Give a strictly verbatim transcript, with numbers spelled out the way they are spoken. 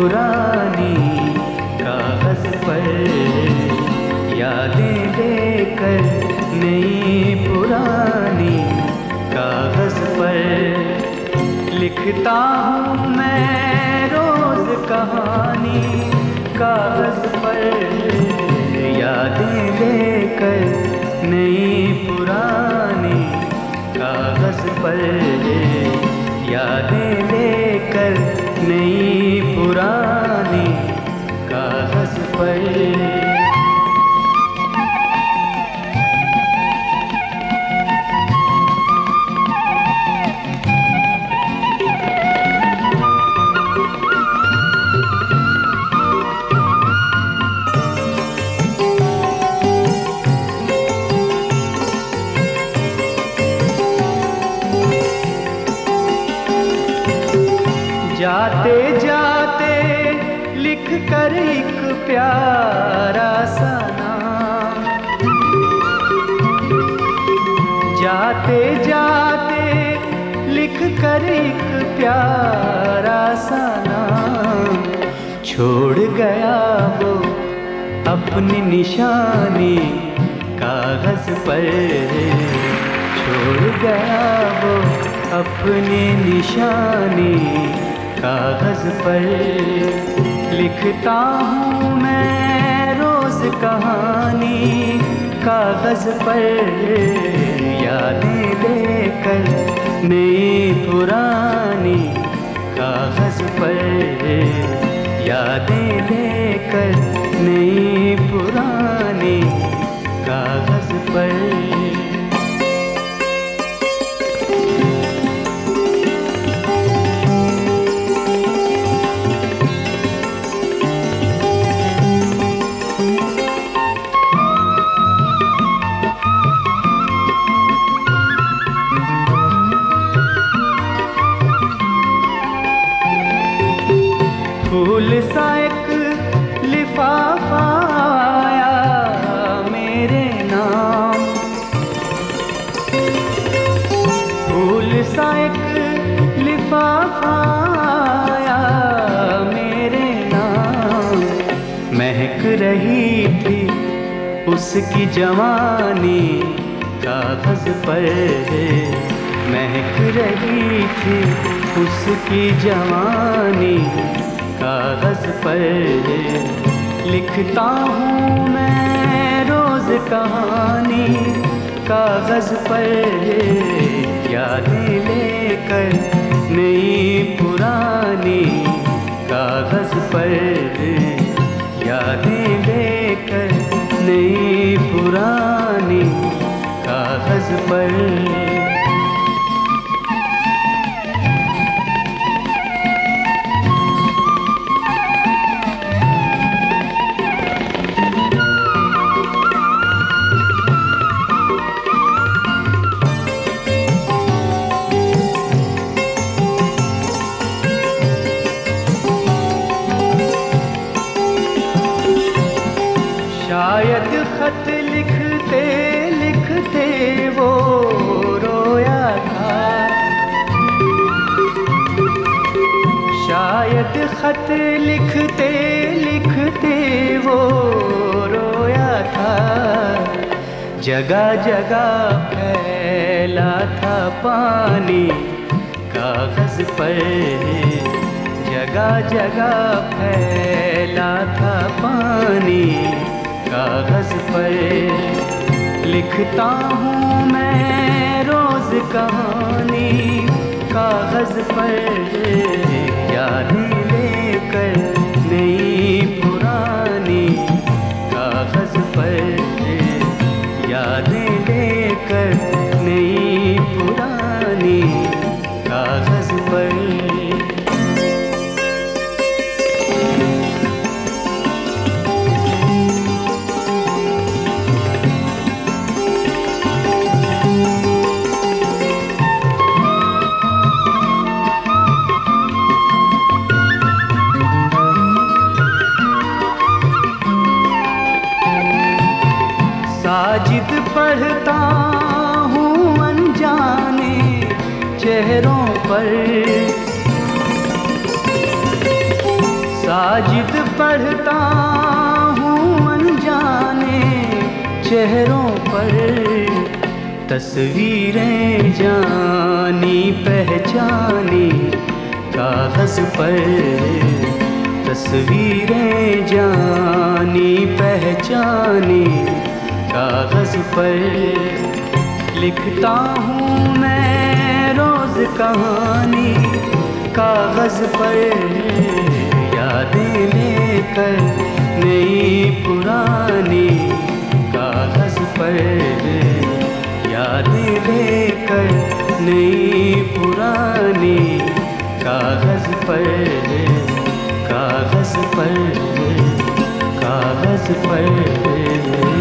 पुरानी कागज पर, यादें लेकर नई पुरानी कागज पर। लिखता हूँ मैं रोज कहानी कागज पर, यादें लेकर नई पुरानी कागज पर, यादें लेकर नई पुरानी कागज पर। जाते जाते लिख कर एक प्यारा सा नाम, जाते जाते लिख कर एक प्यारा सा नाम, छोड़ गया वो अपनी निशानी कागज पर, छोड़ गया वो अपनी निशानी कागज पर। लिखता हूँ मैं रोज कहानी कागज पर, यादें लेकर नई पुरानी कागज पर, यादें लेकर नई पुरानी कागज पर। फूल सा एक लिफाफा आया मेरे नाम, फूल सा एक लिफाफा आया मेरे नाम, महक रही थी उसकी जवानी कागज पर, महक रही थी उसकी जवानी कागज पर। लिखता हूँ मैं रोज कहानी कागज पर, यादें लेकर नई पुरानी कागज पर, यादें लेकर नई पुरानी कागज पर। शायद खत लिखते लिखते वो रोया था, शायद खत लिखते लिखते वो रोया था, जगह जगह फैला था पानी कागज पर, जगह जगह फैला था पानी कागज पर। लिखता हूँ मैं रोज कहानी कागज पर, यादें लेकर नई पुरानी कागज पर, यादें लेकर नई पुरानी कागज पर। साजिद पढ़ता हूँ अनजाने चेहरों पर, साजिद पढ़ता हूँ अनजाने चेहरों पर तस्वीरें जानी पहचानी कागज पर, तस्वीरें जानी पहचानी कागज पर। लिखता हूँ मैं रोज कहानी कागज पर, यादें लेकर नई पुरानी कागज पर, यादें लेकर नई पुरानी कागज पर, कागज पर, कागज पर।